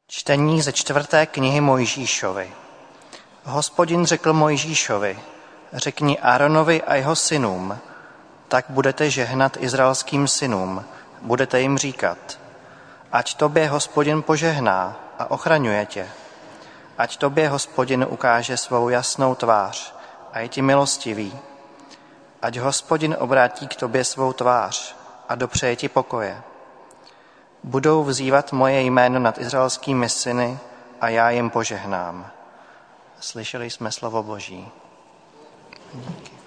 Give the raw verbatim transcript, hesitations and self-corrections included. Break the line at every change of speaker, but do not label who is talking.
Čtení ze čtvrté knihy Mojžíšovi. Hospodin řekl Mojžíšovi, řekni Áronovi a jeho synům, tak budete žehnat izraelským synům, budete jim říkat, ať tobě Hospodin požehná a ochraňuje tě. Ať tobě Hospodin ukáže svou jasnou tvář a je ti milostivý. Ať Hospodin obrátí k tobě svou tvář a dopřeje ti pokoje. Budou vzývat moje jméno nad izraelskými syny a já jim požehnám. Slyšeli jsme slovo Boží. Díky.